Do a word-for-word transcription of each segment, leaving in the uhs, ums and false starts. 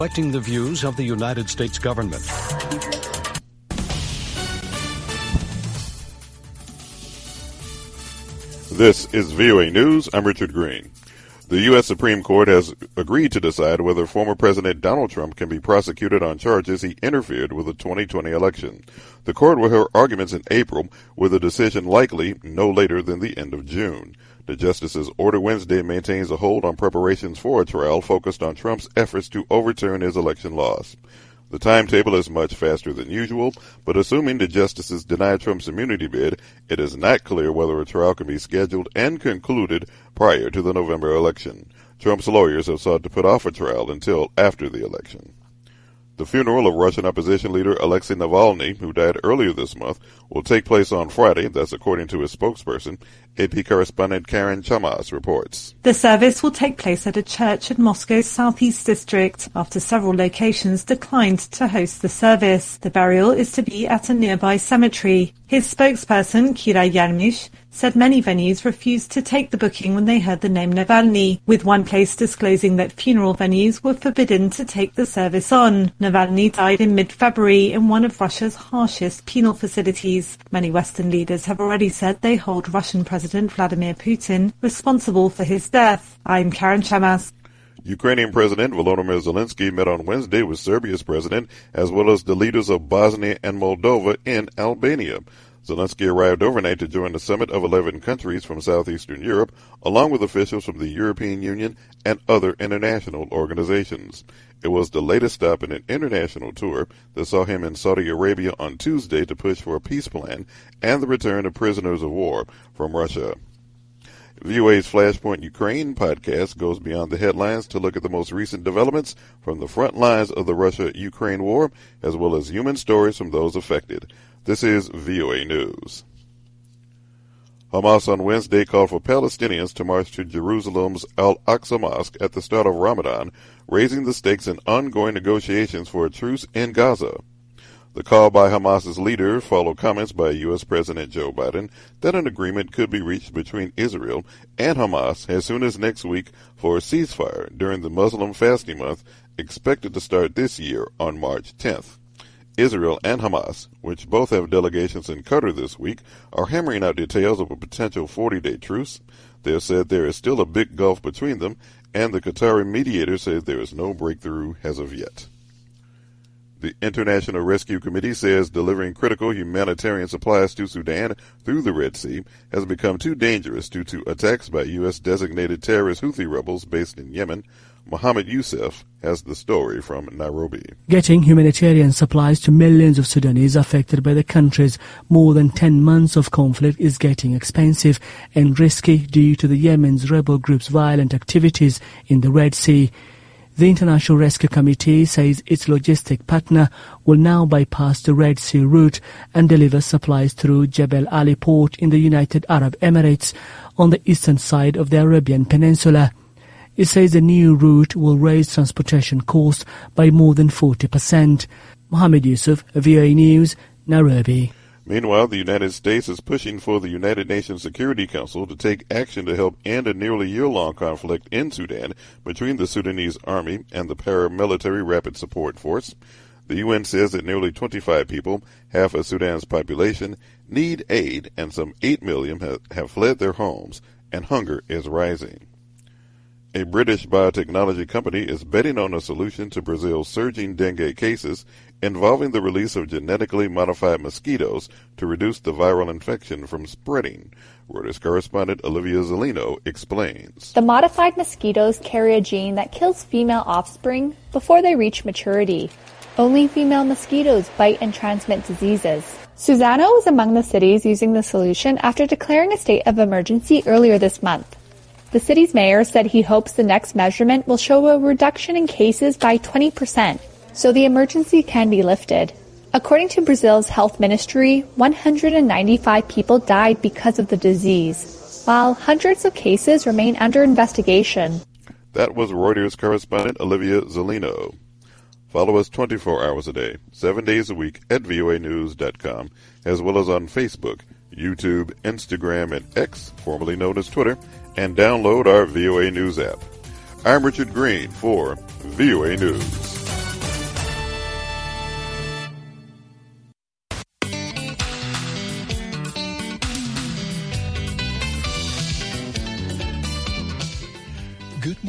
reflecting the views of the United States government. This is V O A News. I'm Richard Green. The U S Supreme Court has agreed to decide whether former President Donald Trump can be prosecuted on charges he interfered with the twenty twenty election. The court will hear arguments in April, with a decision likely no later than the end of June. The justice's order Wednesday maintains a hold on preparations for a trial focused on Trump's efforts to overturn his election loss. The timetable is much faster than usual, but assuming the justices deny Trump's immunity bid, it is not clear whether a trial can be scheduled and concluded prior to the November election. Trump's lawyers have sought to put off a trial until after the election. The funeral of Russian opposition leader Alexei Navalny, who died earlier this month, will take place on Friday. That's according to his spokesperson. A P correspondent Karen Chamas reports. The service will take place at a church in Moscow's southeast district after several locations declined to host the service. The burial is to be at a nearby cemetery. His spokesperson, Kira Yarmysh, said many venues refused to take the booking when they heard the name Navalny, with one place disclosing that funeral venues were forbidden to take the service on. Navalny died in mid-February in one of Russia's harshest penal facilities. Many Western leaders have already said they hold Russian President Vladimir Putin responsible for his death. I'm Karen Chamas. Ukrainian President Volodymyr Zelensky met on Wednesday with Serbia's president, as well as the leaders of Bosnia and Moldova in Albania. Zelensky arrived overnight to join the summit of eleven countries from southeastern Europe, along with officials from the European Union and other international organizations. It was the latest stop in an international tour that saw him in Saudi Arabia on Tuesday to push for a peace plan and the return of prisoners of war from Russia. V O A's Flashpoint Ukraine podcast goes beyond the headlines to look at the most recent developments from the front lines of the Russia-Ukraine war, as well as human stories from those affected. This is V O A News. Hamas on Wednesday called for Palestinians to march to Jerusalem's Al-Aqsa Mosque at the start of Ramadan, raising the stakes in ongoing negotiations for a truce in Gaza. The call by Hamas's leader followed comments by U S President Joe Biden that an agreement could be reached between Israel and Hamas as soon as next week for a ceasefire during the Muslim fasting month expected to start this year on March tenth. Israel and Hamas, which both have delegations in Qatar this week, are hammering out details of a potential forty-day truce. They have said there is still a big gulf between them, and the Qatari mediator says there is no breakthrough as of yet. The International Rescue Committee says delivering critical humanitarian supplies to Sudan through the Red Sea has become too dangerous due to attacks by U S designated terrorist Houthi rebels based in Yemen. Mohammed Youssef has the story from Nairobi. Getting humanitarian supplies to millions of Sudanese affected by the country's more than ten months of conflict is getting expensive and risky due to the Yemen's rebel group's violent activities in the Red Sea. The International Rescue Committee says its logistic partner will now bypass the Red Sea route and deliver supplies through Jebel Ali port in the United Arab Emirates on the eastern side of the Arabian Peninsula. It says the new route will raise transportation costs by more than forty percent. Mohammed Yusuf, V O A News, Nairobi. Meanwhile, the United States is pushing for the United Nations Security Council to take action to help end a nearly year-long conflict in Sudan between the Sudanese army and the paramilitary Rapid Support Force. The U N says that nearly twenty-five people, half of Sudan's population, need aid, and some eight million have fled their homes, and hunger is rising. A British biotechnology company is betting on a solution to Brazil's surging dengue cases involving the release of genetically modified mosquitoes to reduce the viral infection from spreading. Reuters correspondent Olivia Zellino explains. The modified mosquitoes carry a gene that kills female offspring before they reach maturity. Only female mosquitoes bite and transmit diseases. Suzano was among the cities using the solution after declaring a state of emergency earlier this month. The city's mayor said he hopes the next measurement will show a reduction in cases by twenty percent, so the emergency can be lifted. According to Brazil's health ministry, one hundred ninety-five people died because of the disease, while hundreds of cases remain under investigation. That was Reuters correspondent Olivia Zellino. Follow us twenty-four hours a day, seven days a week at V O A news dot com, as well as on Facebook, YouTube, Instagram, and X, formerly known as Twitter, and download our V O A News app. I'm Richard Green for V O A News.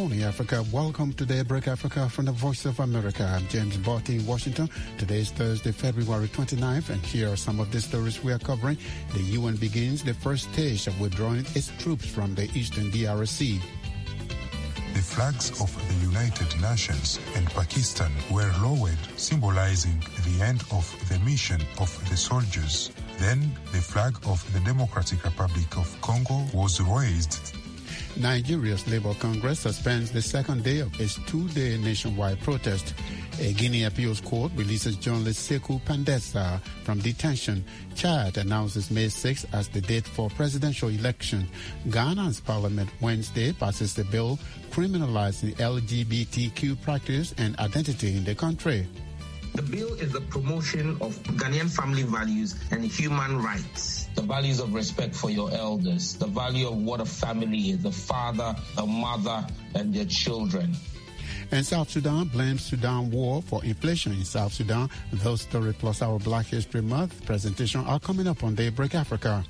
morning, Africa. Welcome to Daybreak Africa from the Voice of America. I'm James Barty in Washington. Today is Thursday, February twenty-ninth, and here are some of the stories we are covering. The U N begins the first stage of withdrawing its troops from the eastern D R C. The flags of the United Nations and Pakistan were lowered, symbolizing the end of the mission of the soldiers. Then the flag of the Democratic Republic of Congo was raised. Nigeria's Labour Congress suspends the second day of its two-day nationwide protest. A Guinea appeals court releases journalist Sekou Pandessa from detention. Chad announces May sixth as the date for presidential election. Ghana's parliament Wednesday passes the bill criminalizing L G B T Q practice and identity in the country. The bill is the promotion of Ghanaian family values and human rights. The values of respect for your elders, the value of what a family is, the father, a mother, and their children. And South Sudan blames Sudan war for inflation in South Sudan. Those stories plus our Black History Month presentation are coming up on Daybreak Africa.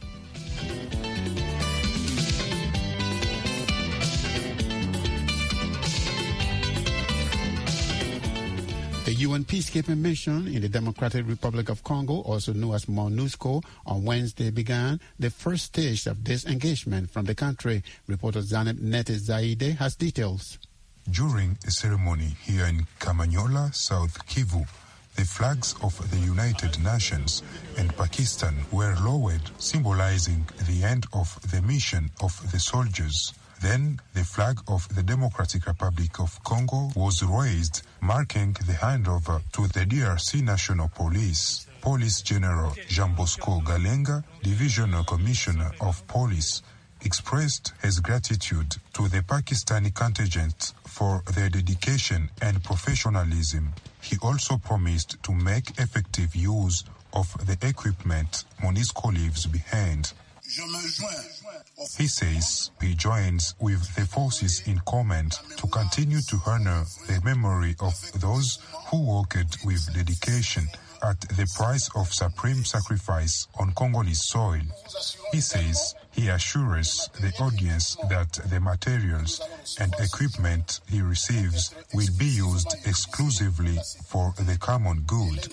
The U N peacekeeping mission in the Democratic Republic of Congo, also known as MONUSCO, on Wednesday began the first stage of disengagement from the country. Reporter Zaneb Nete Zaide has details. During a ceremony here in Kamanyola, South Kivu, the flags of the United Nations and Pakistan were lowered, symbolizing the end of the mission of the soldiers. Then the flag of the Democratic Republic of Congo was raised, marking the handover to the D R C National Police. Police General Jean Bosco Galenga, Divisional Commissioner of Police, expressed his gratitude to the Pakistani contingent for their dedication and professionalism. He also promised to make effective use of the equipment MONUSCO leaves behind. He says he joins with the forces in command to continue to honor the memory of those who worked with dedication at the price of supreme sacrifice on Congolese soil. He says he assures the audience that the materials and equipment he receives will be used exclusively for the common good.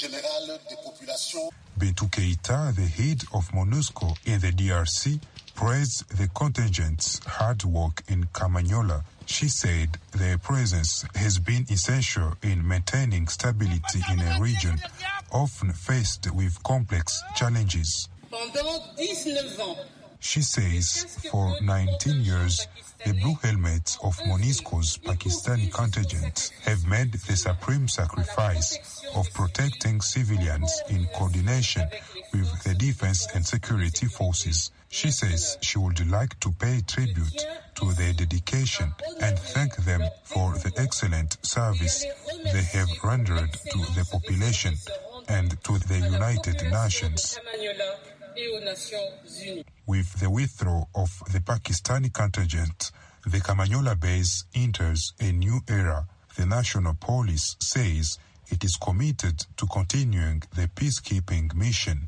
Bintou Keita, the head of MONUSCO in the D R C, praised the contingent's hard work in Kamanyola. She said their presence has been essential in maintaining stability in a region often faced with complex challenges. She says for nineteen years, the blue helmets of MONUSCO's Pakistani contingent have made the supreme sacrifice of protecting civilians in coordination with the defense and security forces. She says she would like to pay tribute to their dedication and thank them for the excellent service they have rendered to the population and to the United Nations. With the withdrawal of the Pakistani contingent, the Kamanyola base enters a new era. The National Police says it is committed to continuing the peacekeeping mission.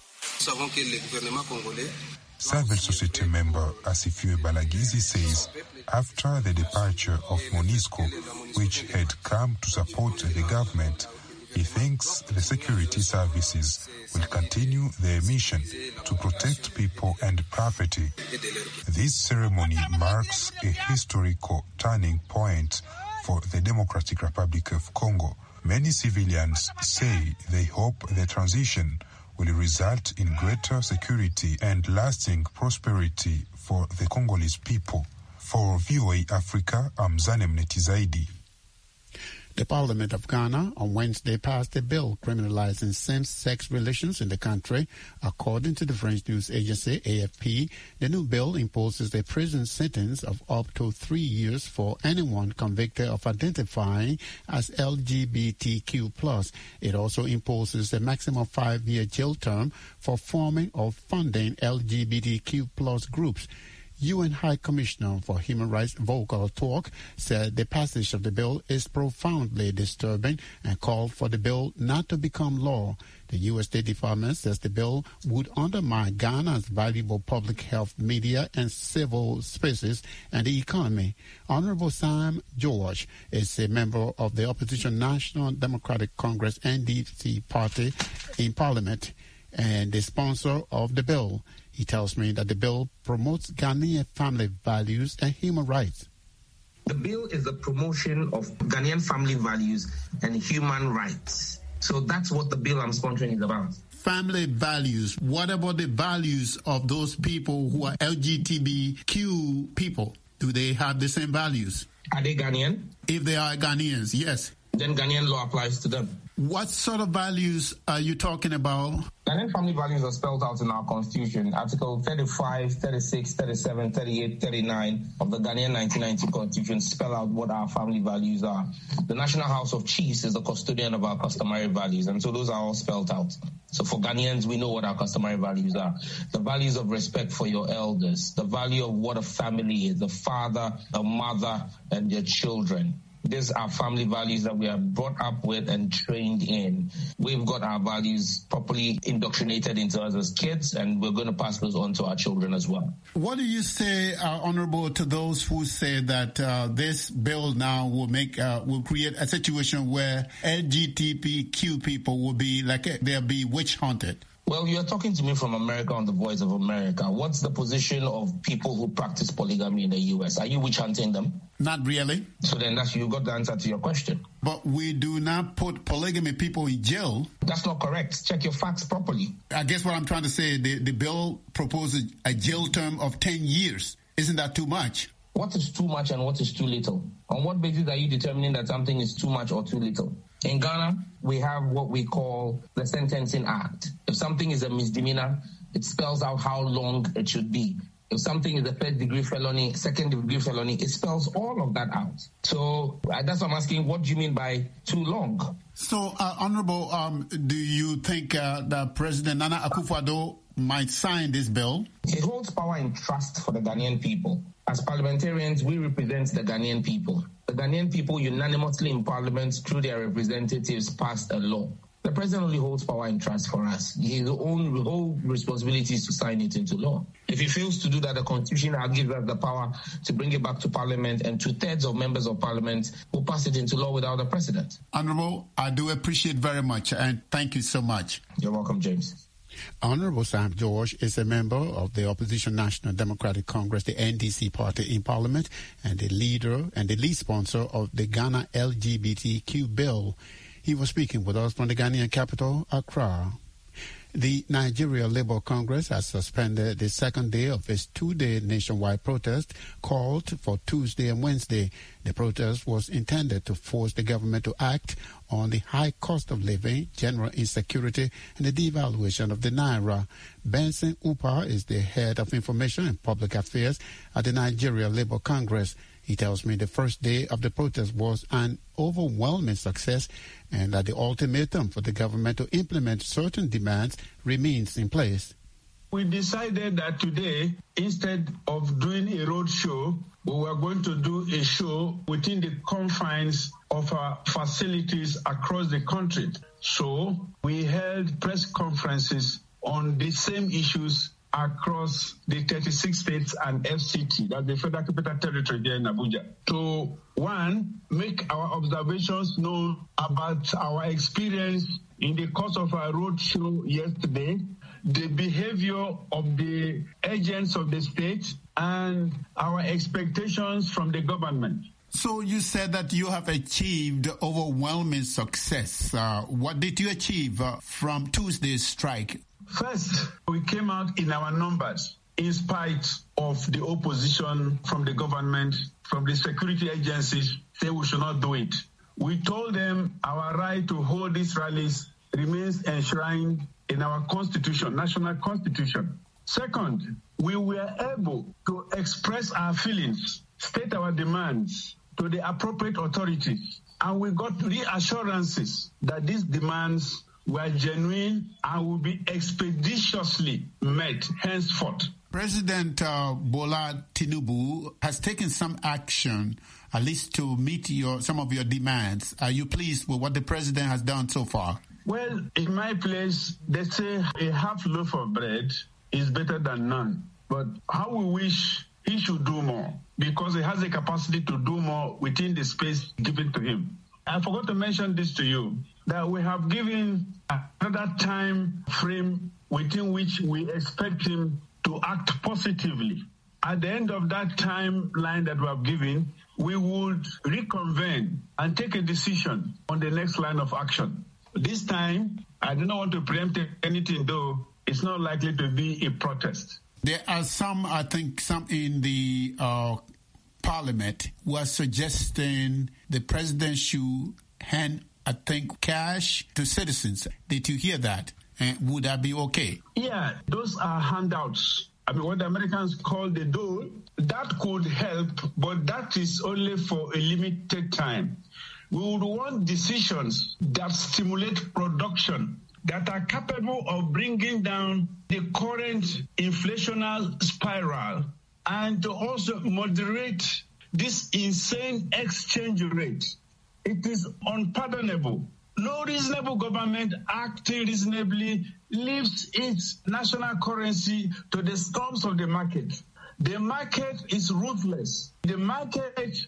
Civil society member Asifiwe Balagizi says after the departure of MONUSCO, which had come to support the government, he thinks the security services will continue their mission to protect people and property. This ceremony marks a historical turning point for the Democratic Republic of Congo. Many civilians say they hope the transition will result in greater security and lasting prosperity for the Congolese people. For V O A Africa, I'm Zanem Netizaidi. The Parliament of Ghana on Wednesday passed a bill criminalizing same-sex relations in the country. According to the French news agency A F P, the new bill imposes a prison sentence of up to three years for anyone convicted of identifying as L G B T Q plus. It also imposes a maximum five-year jail term for forming or funding L G B T Q plus groups. U N High Commissioner for Human Rights Volker Turk said the passage of the bill is profoundly disturbing and called for the bill not to become law. The U S State Department says the bill would undermine Ghana's valuable public health, media, and civil spaces and the economy. Honorable Sam George is a member of the opposition National Democratic Congress N D C party in Parliament and the sponsor of the bill. He tells me that the bill promotes Ghanaian family values and human rights. The bill is the promotion of Ghanaian family values and human rights. So that's what the bill I'm sponsoring is about. Family values. What about the values of those people who are L G B T Q people? Do they have the same values? Are they Ghanaian? If they are Ghanaians, yes. Then Ghanaian law applies to them. What sort of values are you talking about? Ghanaian family values are spelled out in our constitution. Article thirty-five, thirty-six, thirty-seven, thirty-eight, thirty-nine of the Ghanaian nineteen ninety constitution spell out what our family values are. The National House of Chiefs is the custodian of our customary values, and so those are all spelled out. So for Ghanaians, we know what our customary values are. The values of respect for your elders, the value of what a family is, the father, a mother, and their children. These are family values that we are brought up with and trained in. We've got our values properly indoctrinated into us as kids, and we're going to pass those on to our children as well. What do you say, uh, Honorable, to those who say that uh, this bill now will make uh, will create a situation where L G B T Q people will be like they'll be witch hunted? Well, you're talking to me from America on the Voice of America. What's the position of people who practice polygamy in the U S? Are you witch hunting them? Not really. So then that's you got the answer to your question. But we do not put polygamy people in jail. That's not correct. Check your facts properly. I guess what I'm trying to say, the, the bill proposes a jail term of ten years. Isn't that too much? What is too much and what is too little? On what basis are you determining that something is too much or too little? In Ghana, we have what we call the Sentencing Act. If something is a misdemeanor, it spells out how long it should be. If something is a first degree felony, second degree felony, it spells all of that out. So uh, that's what I'm asking, what do you mean by too long? So, uh, Honorable, um, do you think uh, that President Nana Akufo-Addo might sign this bill? He holds power in trust for the Ghanaian people. As parliamentarians, we represent the Ghanaian people. The Ghanaian people unanimously in parliament through their representatives passed a law. The president only holds power in trust for us. His own whole responsibility is to sign it into law. If he fails to do that, the constitution now gives us the power to bring it back to parliament, and two-thirds of members of parliament will pass it into law without a precedent. Honorable, I do appreciate very much, and thank you so much. You're welcome, James. Honorable Sam George is a member of the opposition National Democratic Congress, the N D C party in Parliament, and the leader and the lead sponsor of the Ghana L G B T Q bill. He was speaking with us from the Ghanaian capital, Accra. The Nigeria Labour Congress has suspended the second day of its two-day nationwide protest called for Tuesday and Wednesday. The protest was intended to force the government to act on the high cost of living, general insecurity, and the devaluation of the Naira. Benson Upa is the head of information and public affairs at the Nigeria Labour Congress. He tells me the first day of the protest was an overwhelming success and that the ultimatum for the government to implement certain demands remains in place. We decided that today, instead of doing a road show, we were going to do a show within the confines of our facilities across the country. So we held press conferences on the same issues across the thirty-six states and F C T, that's the Federal Capital Territory here in Abuja, to, one, make our observations known about our experience in the course of our road show yesterday, the behavior of the agents of the state, and our expectations from the government. So you said that you have achieved overwhelming success. Uh, what did you achieve uh, from Tuesday's strike? First, we came out in our numbers in spite of the opposition from the government, from the security agencies, say we should not do it. We told them our right to hold these rallies remains enshrined in our constitution, national constitution. Second, we were able to express our feelings, state our demands to the appropriate authorities, and we got reassurances that these demands were genuine and will be expeditiously met henceforth. President uh, Bola Tinubu has taken some action, at least to meet your some of your demands. Are you pleased with what the president has done so far? Well, in my place, they say a half loaf of bread is better than none. But how we wish he should do more, because he has the capacity to do more within the space given to him. I forgot to mention this to you, that we have given another time frame within which we expect him to act positively. At the end of that timeline that we have given, we would reconvene and take a decision on the next line of action. This time, I do not want to preempt anything, though it's not likely to be a protest. There are some, I think, some in the uh, parliament who are suggesting the president should hand, I think, cash to citizens. Did you hear that? And would that be okay? Yeah, those are handouts. I mean, what the Americans call the dole, that could help, but that is only for a limited time. We would want decisions that stimulate production, that are capable of bringing down the current inflationary spiral, and to also moderate this insane exchange rate. It is unpardonable. No reasonable government acting reasonably leaves its national currency to the storms of the market. The market is ruthless. The market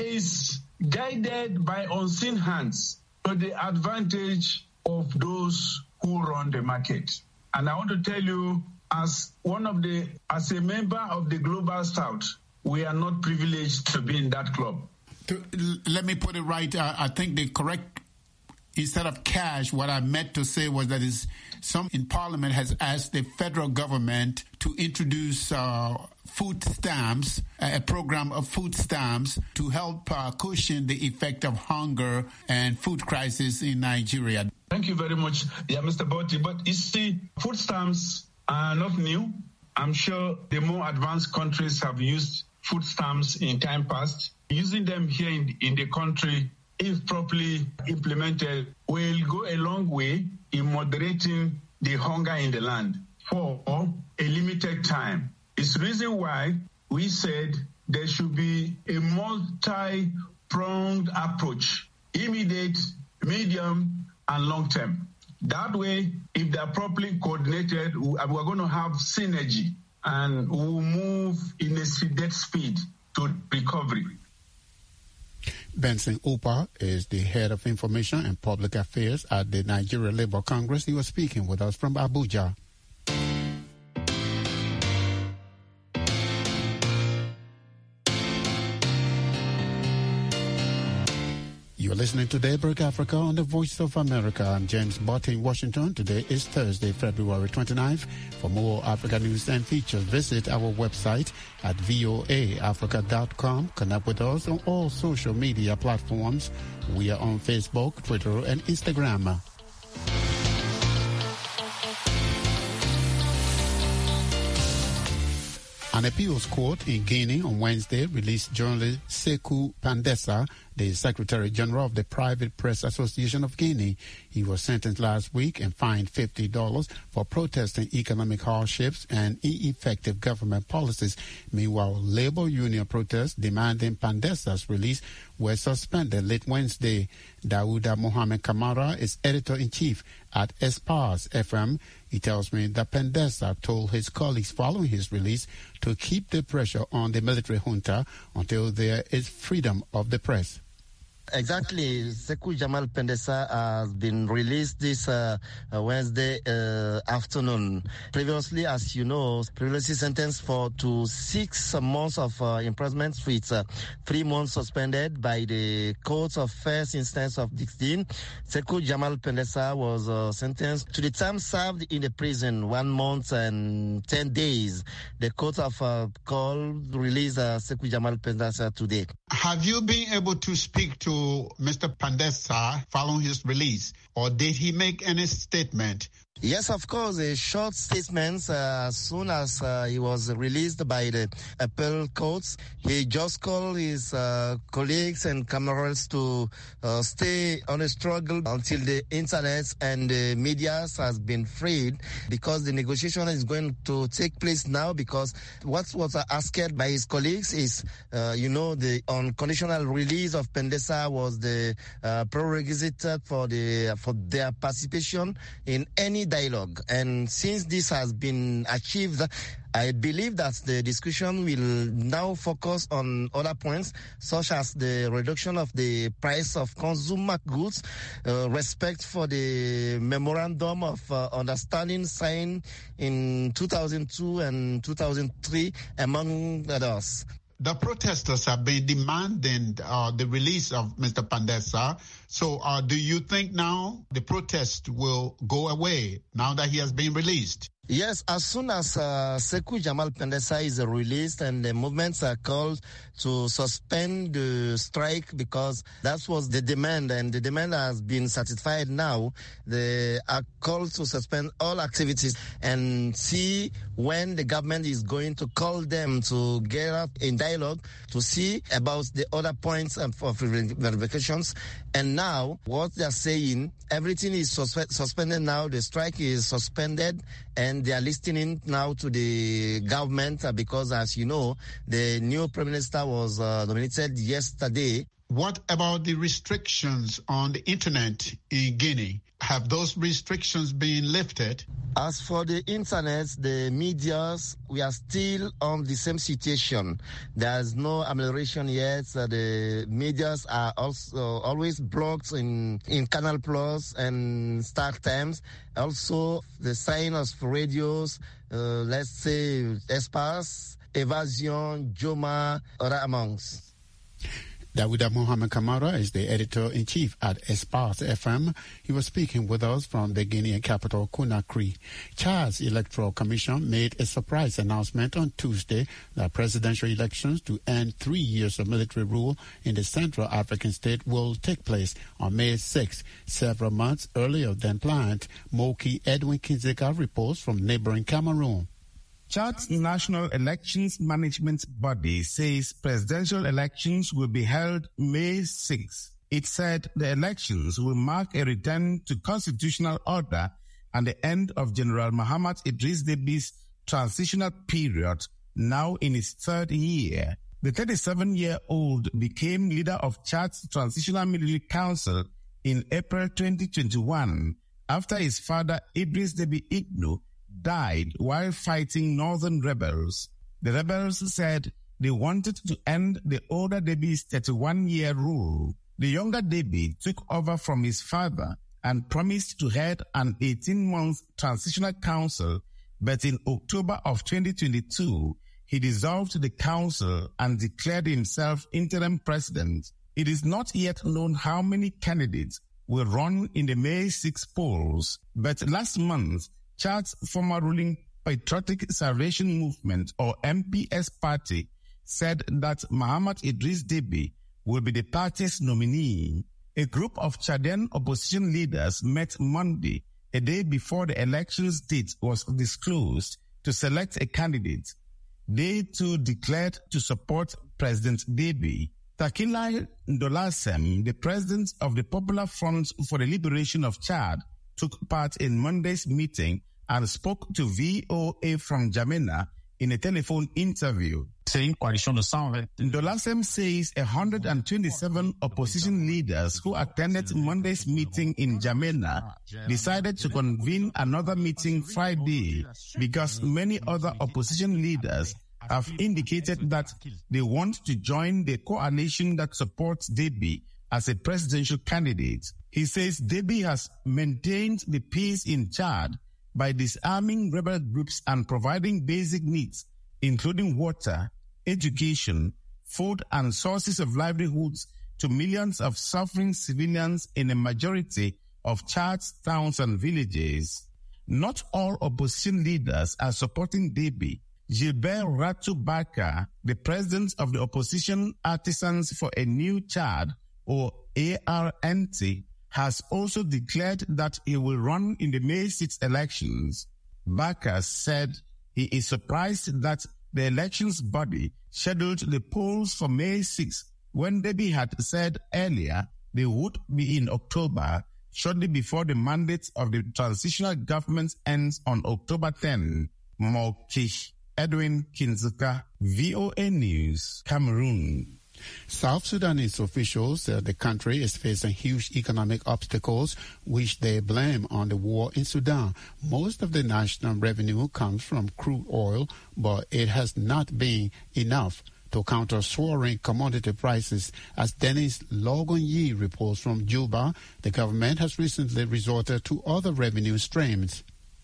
is guided by unseen hands to the advantage of those who run the market. And I want to tell you, as one of the, as a member of the Global South, we are not privileged to be in that club. To, let me put it right. Uh, I think the correct, instead of cash, what I meant to say was that is some in Parliament has asked the federal government to introduce uh, food stamps, a program of food stamps to help uh, cushion the effect of hunger and food crisis in Nigeria. Thank you very much, yeah, Mister Botti. But you see, food stamps are not new. I'm sure the more advanced countries have used food stamps in time past. Using them here in, in the country, if properly implemented, will go a long way in moderating the hunger in the land for a limited time. It's the reason why we said there should be a multi-pronged approach, immediate, medium, and long term. That way, if they're properly coordinated, we're going to have synergy and we'll move in a seeded speed to recovery. Benson Upa is the head of information and public affairs at the Nigeria Labour Congress. He was speaking with us from Abuja. You're listening to Daybreak Africa on the Voice of America. I'm James Botti in Washington. Today is Thursday, February twenty-ninth. For more Africa news and features, visit our website at voa africa dot com. Connect with us on all social media platforms. We are on Facebook, Twitter, and Instagram. An appeals court in Guinea on Wednesday released journalist Sekou Pandessa, the Secretary General of the Private Press Association of Guinea. He was sentenced last week and fined fifty dollars for protesting economic hardships and ineffective government policies. Meanwhile, labor union protests demanding Pandessa's release were suspended late Wednesday. Daouda Mohamed Kamara is editor-in-chief at Espas F M. He tells me that Pandessa told his colleagues following his release to keep the pressure on the military junta until there is freedom of the press. Exactly. Sekou Jamal Pandessa has been released this uh, Wednesday uh, afternoon. Previously, as you know, previously sentenced for to six months of uh, imprisonment with uh, three months suspended by the Court of First Instance of Dixon. Sekou Jamal Pandessa was uh, sentenced to the time served in the prison, one month and ten days. The Court of uh, Call released uh, Sekou Jamal Pandessa today. Have you been able to speak to Mister Pandesa following his release, or did he make any statement? Yes, of course, a short statement uh, as soon as uh, he was released by the appellate courts. He just called his uh, colleagues and comrades to uh, stay on a struggle until the internet and the media has been freed, because the negotiation is going to take place now, because what was asked by his colleagues is, uh, you know, the unconditional release of Pandesa was the uh, prerequisite for, the, for their participation in any dialogue. And since this has been achieved, I believe that the discussion will now focus on other points, such as the reduction of the price of consumer goods, uh, respect for the memorandum of uh, understanding signed in two thousand two and two thousand three, among others. The protesters have been demanding uh, the release of Mister Pandesa. So uh, do you think now the protest will go away now that he has been released? Yes, as soon as uh, Sekou Jamal Pandesa is released and the movements are called to suspend the strike, because that was the demand, and the demand has been satisfied now, they are called to suspend all activities and see when the government is going to call them to get up in dialogue to see about the other points of, of verifications. And now what they are saying, everything is suspe- suspended now, the strike is suspended, and they are listening now to the government uh, because, as you know, the new Prime Minister was uh, nominated yesterday. What about the restrictions on the internet in Guinea? Have those restrictions been lifted? As for the internet, the medias, we are still on the same situation. There's no amelioration yet. Uh, the medias are also always blocked in, in Canal Plus and Star Times. Also, the sign of radios, uh, let's say Espace, Evasion, Joma, other amongs. Dawuda Mohamed Kamara is the editor-in-chief at Espace F M. He was speaking with us from the Guinean capital, Conakry. Chad's Electoral Commission made a surprise announcement on Tuesday that presidential elections to end three years of military rule in the Central African state will take place on May sixth, several months earlier than planned. Moki Edwin Kinzeka reports from neighboring Cameroon. Chad's National Elections Management Body says presidential elections will be held May sixth. It said the elections will mark a return to constitutional order and the end of General Mahamat Idris Déby's transitional period, now in its third year. The thirty-seven-year-old became leader of Chad's Transitional Military Council in April twenty twenty-one after his father Idris Déby Itno died while fighting northern rebels. The rebels said they wanted to end the older Déby's thirty-one-year rule. The younger Déby took over from his father and promised to head an eighteen-month transitional council, but in October of twenty twenty-two, he dissolved the council and declared himself interim president. It is not yet known how many candidates will run in the May sixth polls, but last month, Chad's former ruling Patriotic Salvation Movement, or M P S party, said that Mahamat Idris Déby will be the party's nominee. A group of Chadian opposition leaders met Monday, a day before the election's date was disclosed, to select a candidate. They too declared to support President Déby. Takilai Ndolasem, the president of the Popular Front for the Liberation of Chad, took part in Monday's meeting and spoke to V O A from Jamena in a telephone interview. Ndolasem says one hundred twenty-seven opposition leaders who attended Monday's meeting in Jamena decided to convene another meeting Friday because many other opposition leaders have indicated that they want to join the coalition that supports Déby as a presidential candidate. He says Déby has maintained the peace in Chad by disarming rebel groups and providing basic needs, including water, education, food, and sources of livelihoods to millions of suffering civilians in a majority of Chad's towns and villages. Not all opposition leaders are supporting Déby. Gilbert Ratu Barker, the president of the Opposition Artisans for a New Chad, or A R N T, has also declared that he will run in the May sixth elections. Barker said he is surprised that the elections body scheduled the polls for May sixth when Deby had said earlier they would be in October, shortly before the mandate of the transitional government ends on October tenth. Mokish Edwin Kinzuka, V O A News, Cameroon. South Sudanese officials said the country is facing huge economic obstacles, which they blame on the war in Sudan. Most of the national revenue comes from crude oil, but it has not been enough to counter soaring commodity prices. As Dennis Logon-Yi reports from Juba, the government has recently resorted to other revenue streams.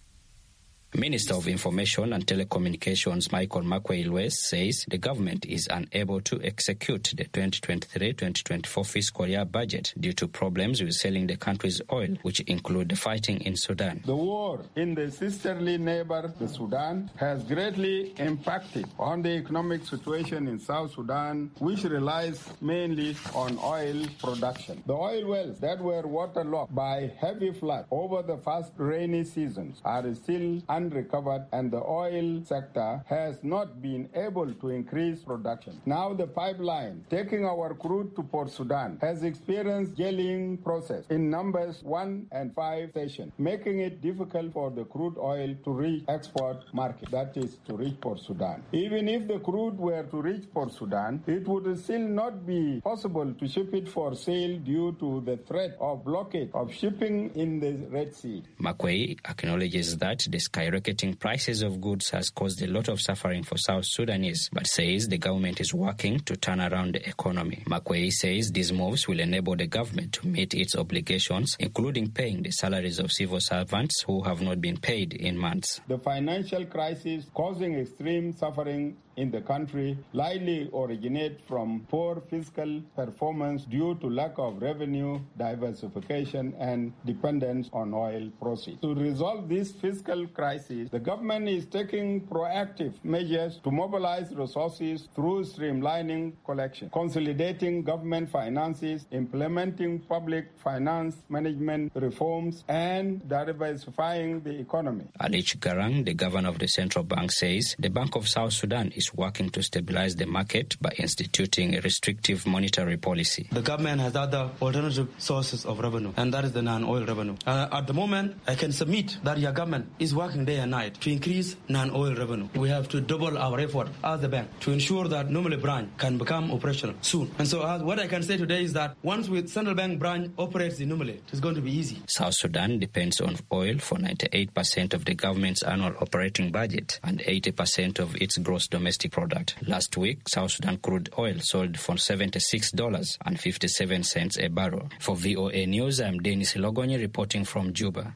Minister of Information and Telecommunications Michael Makwei-Lwes says the government is unable to execute the twenty twenty-three twenty twenty-four fiscal year budget due to problems with selling the country's oil, which include the fighting in Sudan. The war in the sisterly neighbor, the Sudan, has greatly impacted on the economic situation in South Sudan, which relies mainly on oil production. The oil wells that were waterlogged by heavy flood over the past rainy seasons are still unrecovered, and the oil sector has not been able to increase production. Now the pipeline taking our crude to Port Sudan has experienced gelling process in numbers one and five stations, making it difficult for the crude oil to reach export market, that is to reach Port Sudan. Even if the crude were to reach Port Sudan, it would still not be possible to ship it for sale due to the threat of blockade of shipping in the Red Sea. Makwei acknowledges that the sky skyrocketing prices of goods has caused a lot of suffering for South Sudanese, but says the government is working to turn around the economy. Makwei says these moves will enable the government to meet its obligations, including paying the salaries of civil servants who have not been paid in months. The financial crisis causing extreme suffering in the country likely originate from poor fiscal performance due to lack of revenue diversification and dependence on oil proceeds. To resolve this fiscal crisis, the government is taking proactive measures to mobilize resources through streamlining collection, consolidating government finances, implementing public finance management reforms, and diversifying the economy. Alich Garang, the governor of the central bank, says the Bank of South Sudan is working to stabilize the market by instituting a restrictive monetary policy. The government has other alternative sources of revenue, and that is the non-oil revenue. Uh, at the moment, I can submit that your government is working day and night to increase non-oil revenue. We have to double our effort as the bank to ensure that Numile branch can become operational soon. And so uh, what I can say today is that once with central bank branch operates in Numile, it's going to be easy. South Sudan depends on oil for ninety-eight percent of the government's annual operating budget and eighty percent of its gross domestic product. Last week, South Sudan crude oil sold for seventy-six dollars and fifty-seven cents a barrel. For V O A News, I'm Dennis Logonyi reporting from Juba.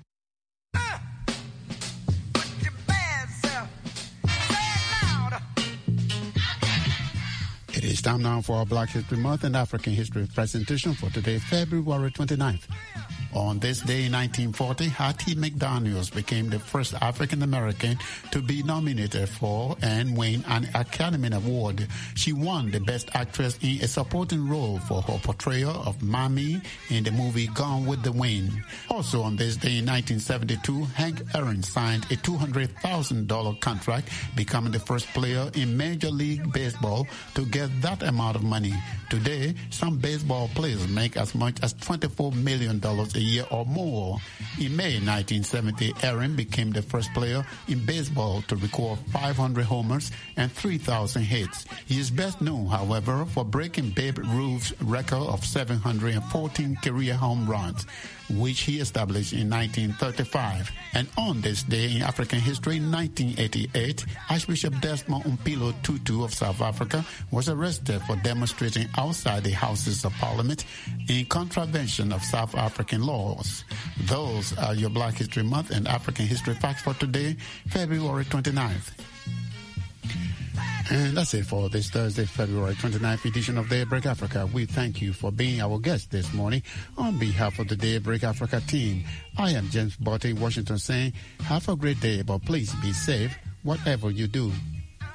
It is time now for our Black History Month and African History presentation for today, February twenty-ninth. On this day in nineteen forty, Hattie McDaniels became the first African-American to be nominated for and win an Academy Award. She won the Best Actress in a Supporting Role for her portrayal of Mammy in the movie Gone with the Wind. Also on this day in nineteen seventy-two, Hank Aaron signed a two hundred thousand dollars contract, becoming the first player in Major League Baseball to get that amount of money. Today, some baseball players make as much as twenty-four million dollars a year or more. In May nineteen seventy, Aaron became the first player in baseball to record five hundred homers and three thousand hits. He is best known, however, for breaking Babe Ruth's record of seven hundred fourteen career home runs, which he established in nineteen thirty-five. And on this day in African history, nineteen eighty-eight, Archbishop Desmond Umpilo Tutu of South Africa was arrested for demonstrating outside the Houses of Parliament in contravention of South African laws. Those are your Black History Month and African History facts for today, February twenty-ninth. And that's it for this Thursday, February twenty-ninth edition of Daybreak Africa. We thank you for being our guest this morning. On behalf of the Daybreak Africa team, I am James Botte, Washington, saying have a great day, but please be safe whatever you do.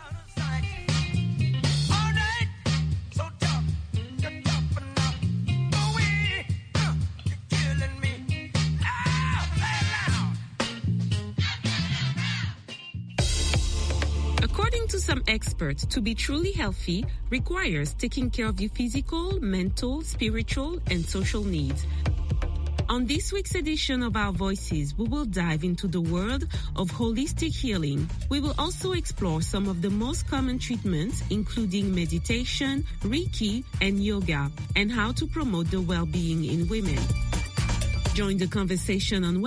to some experts, to be truly healthy requires taking care of your physical, mental, spiritual, and social needs. On this week's edition of Our Voices, we will dive into the world of holistic healing. We will also explore some of the most common treatments, including meditation, Reiki, and yoga, and how to promote the well-being in women. Join the conversation on